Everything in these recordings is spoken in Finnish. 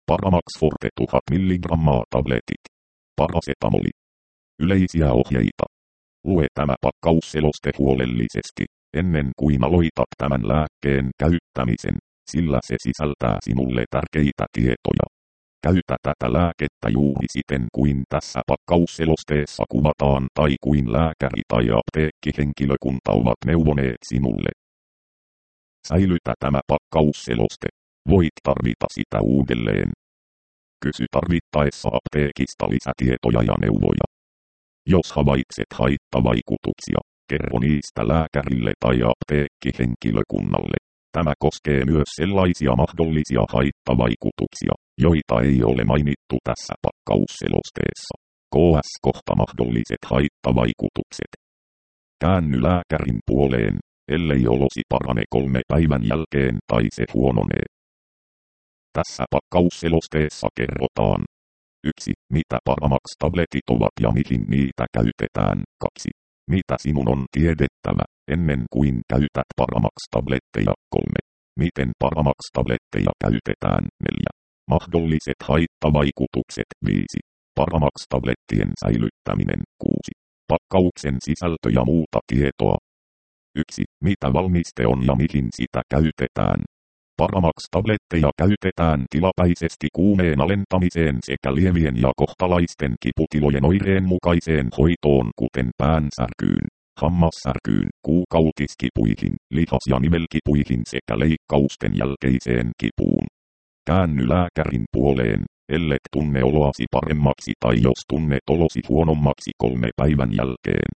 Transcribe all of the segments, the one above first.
Paramax Forte 1000 mg tabletit. Parasetamoli. Yleisiä ohjeita. Lue tämä pakkausseloste huolellisesti, ennen kuin aloitat tämän lääkkeen käyttämisen, sillä se sisältää sinulle tärkeitä tietoja. Käytä tätä lääkettä juuri siten kuin tässä pakkausselosteessa kuvataan tai kuin lääkäri tai apteekkihenkilökunta ovat neuvoneet sinulle. Säilytä tämä pakkausseloste. Voit tarvita sitä uudelleen. Kysy tarvittaessa apteekista lisätietoja ja neuvoja. Jos havaitset haittavaikutuksia, kerro niistä lääkärille tai apteekkihenkilökunnalle. Tämä koskee myös sellaisia mahdollisia haittavaikutuksia, joita ei ole mainittu tässä pakkausselosteessa. KS kohta mahdolliset haittavaikutukset. Käänny lääkärin puoleen, ellei olosi parane 3 päivän jälkeen tai se huononee. Tässä pakkausselosteessa kerrotaan. 1. Mitä Paramax-tabletit ovat ja mihin niitä käytetään. 2. Mitä sinun on tiedettävä, ennen kuin käytät Paramax-tabletteja. 3. Miten Paramax-tabletteja käytetään. 4. Mahdolliset haittavaikutukset. 5. Paramax-tablettien säilyttäminen. 6. Pakkauksen sisältö ja muuta tietoa. 1. Mitä valmiste on ja mihin sitä käytetään. Paramax-tabletteja käytetään tilapäisesti kuumeen alentamiseen sekä lievien ja kohtalaisten kiputilojen oireen mukaiseen hoitoon, kuten päänsärkyyn, hammassärkyyn, kuukautiskipuihin, lihas- ja nivelkipuihin sekä leikkausten jälkeiseen kipuun. Käänny lääkärin puoleen, ellet tunne oloasi paremmaksi tai jos tunnet olosi huonommaksi 3 päivän jälkeen.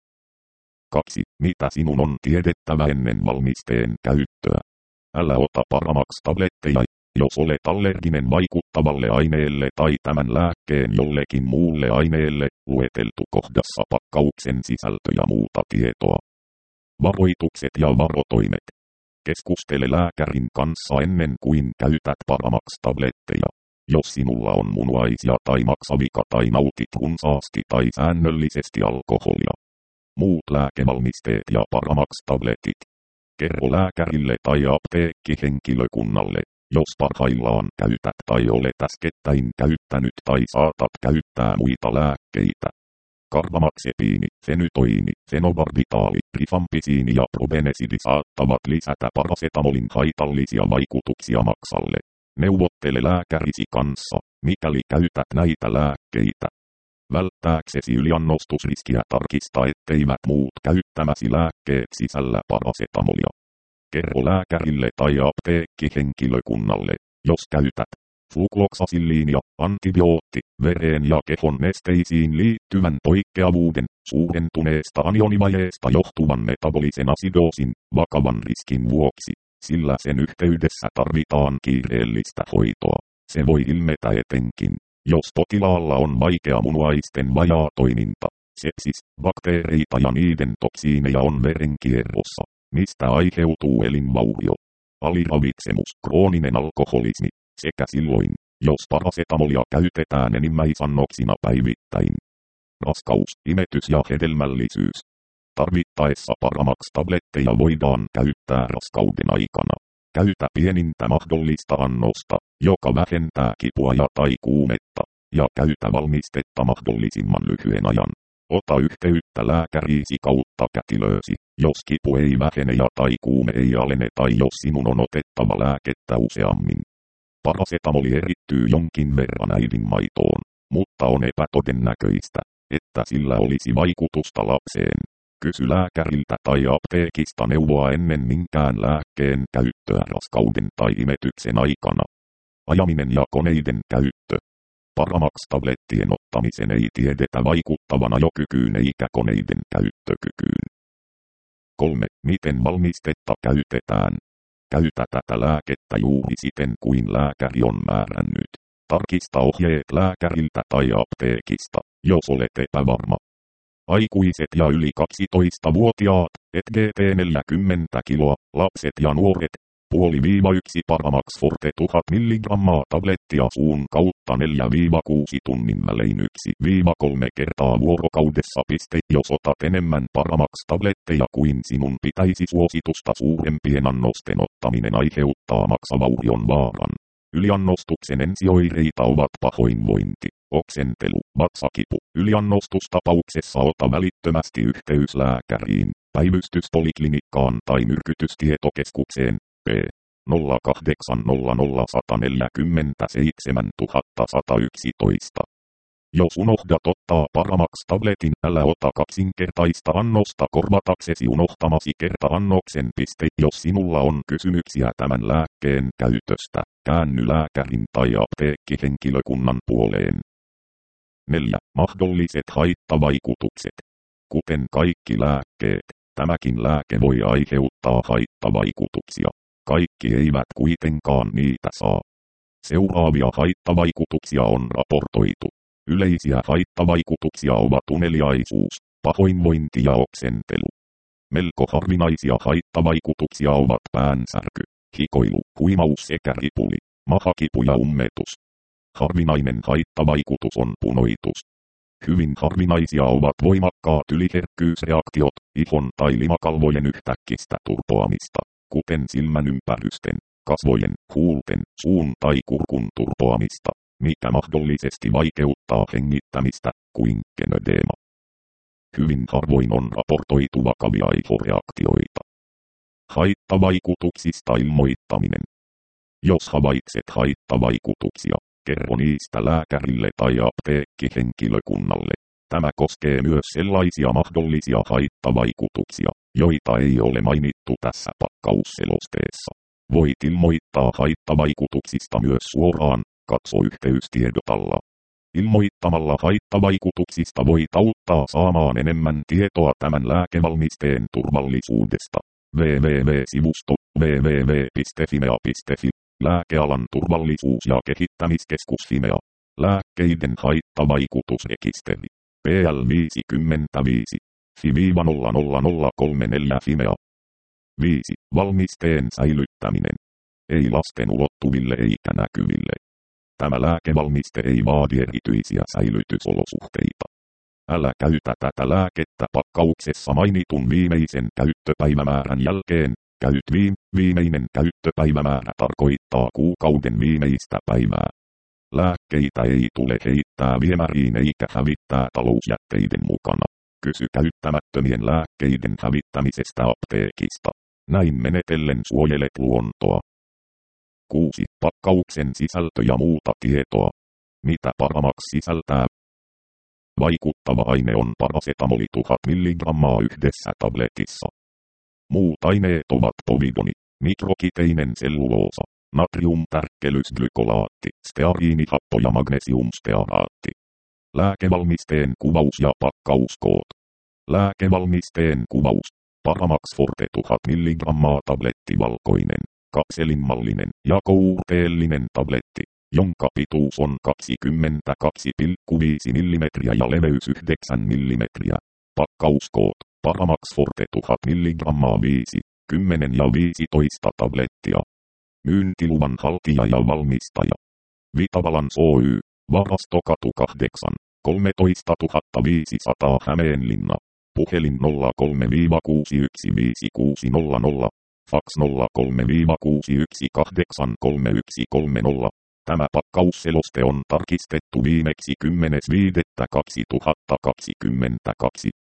2. Mitä sinun on tiedettävä ennen valmisteen käyttöä. Älä ota Paramax-tabletteja, jos olet allerginen vaikuttavalle aineelle tai tämän lääkkeen jollekin muulle aineelle, lueteltu kohdassa pakkauksen sisältö ja muuta tietoa. Varoitukset ja varotoimet. Keskustele lääkärin kanssa ennen kuin käytät Paramax-tabletteja. Jos sinulla on munuaisia tai maksavika tai nautit runsaasti tai säännöllisesti alkoholia. Muut lääkevalmisteet ja Paramax-tabletit. Kerro lääkärille tai apteekkihenkilökunnalle, jos parhaillaan käytät tai olet äskettäin käyttänyt tai saatat käyttää muita lääkkeitä. Karbamaxepiini, fenytoini, fenobarbitaali, rifampisiini ja probenesidi saattavat lisätä parasetamolin haitallisia vaikutuksia maksalle. Neuvottele lääkärisi kanssa, mikäli käytät näitä lääkkeitä. Välttääksesi yliannostusriskiä tarkista, etteivät muut käyttämäsi lääkkeet sisällä parasetamolia. Kerro lääkärille tai apteekkihenkilökunnalle, jos käytät flukloxasilliinia, antibiootti, vereen ja kehon nesteisiin liittyvän poikkeavuuden, suurentuneesta anionivajeesta johtuvan metabolisen asidoosin, vakavan riskin vuoksi, sillä sen yhteydessä tarvitaan kiireellistä hoitoa. Se voi ilmetä etenkin, jos potilaalla on vaikea munuaisten vajaatoiminta, sepsis, bakteereita ja niiden toksiineja on verenkierrossa, mistä aiheutuu elinvaurio, aliravitsemus, krooninen alkoholismi, sekä silloin, jos parasetamolia käytetään enimmäisannoksina päivittäin. Raskaus, imetys ja hedelmällisyys. Tarvittaessa Paramax-tabletteja voidaan käyttää raskauden aikana. Käytä pienintä mahdollista annosta, joka vähentää kipua ja tai kuumetta, ja käytä valmistetta mahdollisimman lyhyen ajan. Ota yhteyttä lääkäriisi kautta kätilöösi, jos kipu ei vähene ja tai kuume ei alene tai jos sinun on otettava lääkettä useammin. Parasetamoli erittyy jonkin verran äidinmaitoon, mutta on epätodennäköistä, että sillä olisi vaikutusta lapseen. Kysy lääkäriltä tai apteekista neuvoa ennen minkään lääkkeen käyttöä raskauden tai imetyksen aikana. Ajaminen ja koneiden käyttö. Paramax-tablettien ottamisen ei tiedetä vaikuttavan ajokykyyn eikä koneiden käyttökykyyn. 3. Miten valmistetta käytetään? Käytä tätä lääkettä juuri siten kuin lääkäri on määrännyt. Tarkista ohjeet lääkäriltä tai apteekista, jos olet epävarma. Aikuiset ja yli 12-vuotiaat, EGT 40 kiloa, lapset ja nuoret, 0,5–1 Paramax Forte 1000 mg tablettia suun kautta 4–6 tunnin välein 1–3 kertaa vuorokaudessa. Jos otat enemmän Paramax-tabletteja kuin sinun pitäisi, suositusta suurempien annosten ottaminen aiheuttaa maksavaurion vaaran. Yliannostuksen ensioireita ovat pahoinvointi, oksentelu, vatsakipu. Yliannostustapauksessa ota välittömästi yhteys lääkäriin, päivystyspoliklinikkaan tai myrkytystietokeskukseen, p. 0800 147 111. Jos unohdat ottaa Paramax-tabletin, älä ota kaksinkertaista annosta korvataksesi unohtamasi kerta-annoksen. Jos sinulla on kysymyksiä tämän lääkkeen käytöstä, käänny lääkärin tai apteekkihenkilökunnan puoleen. 4. Mahdolliset haittavaikutukset. Kuten kaikki lääkkeet, tämäkin lääke voi aiheuttaa haittavaikutuksia. Kaikki eivät kuitenkaan niitä saa. Seuraavia haittavaikutuksia on raportoitu. Yleisiä haittavaikutuksia ovat uneliaisuus, pahoinvointi ja oksentelu. Melko harvinaisia haittavaikutuksia ovat päänsärky, hikoilu, huimaus sekä ripuli, mahakipu ja ummetus. Harvinainen haittavaikutus on punoitus. Hyvin harvinaisia ovat voimakkaat yliherkkyysreaktiot, ihon tai limakalvojen yhtäkkistä turpoamista, kuten silmänympärysten, kasvojen, huulten, suun tai kurkun turpoamista, mikä mahdollisesti vaikeuttaa hengittämistä, kuin genödeema. Hyvin harvoin on raportoitu vakavia ihoreaktioita. Haittavaikutuksista ilmoittaminen. Jos havaitset haittavaikutuksia, kerro niistä lääkärille tai apteekkihenkilökunnalle. Tämä koskee myös sellaisia mahdollisia haittavaikutuksia, joita ei ole mainittu tässä pakkausselosteessa. Voit ilmoittaa haittavaikutuksista myös suoraan, katso yhteystiedotalla. Ilmoittamalla haittavaikutuksista voit auttaa saamaan enemmän tietoa tämän lääkevalmisteen turvallisuudesta. www.sivusto www.fimea.fi Lääkealan turvallisuus- ja kehittämiskeskus Fimea. Lääkkeiden haittavaikutusrekisteri. PL 55. FI-00034 Fimea. 5. Valmisteen säilyttäminen. Ei lasten ulottuville eikä näkyville. Tämä lääkevalmiste ei vaadi erityisiä säilytysolosuhteita. Älä käytä tätä lääkettä pakkauksessa mainitun viimeisen käyttöpäivämäärän jälkeen. Viimeinen käyttöpäivämäärä tarkoittaa kuukauden viimeistä päivää. Lääkkeitä ei tule heittää viemäriin eikä hävittää talousjätteiden mukana. Kysy käyttämättömien lääkkeiden hävittämisestä apteekista. Näin menetellen suojelet luontoa. 6. Pakkauksen sisältö ja muuta tietoa. Mitä Paramax sisältää? Vaikuttava aine on parasetamoli 1000 mg yhdessä tabletissa. Muut aineet ovat povidoni, mikrokiteinen selluloosa, natriumtärkkelysglykolaatti, steariinihappo ja magnesiumstearaatti. Lääkevalmisteen kuvaus ja pakkauskoot. Lääkevalmisteen kuvaus. Paramax Forte 1000 mg tabletti valkoinen, kapselinmallinen ja kourteellinen tabletti, jonka pituus on 22,5 mm ja leveys 9 mm. Pakkauskoot. Paramax Forte 1000 mg 5, 10 ja 15 tablettia. Myyntiluvan haltija ja valmistaja. Vitabalance Oy, Varastokatu 8, 13500 Hämeenlinna. Puhelin 03-6155600, fax 03-6183130. Tämä pakkausseloste on tarkistettu viimeksi 10.5.2022.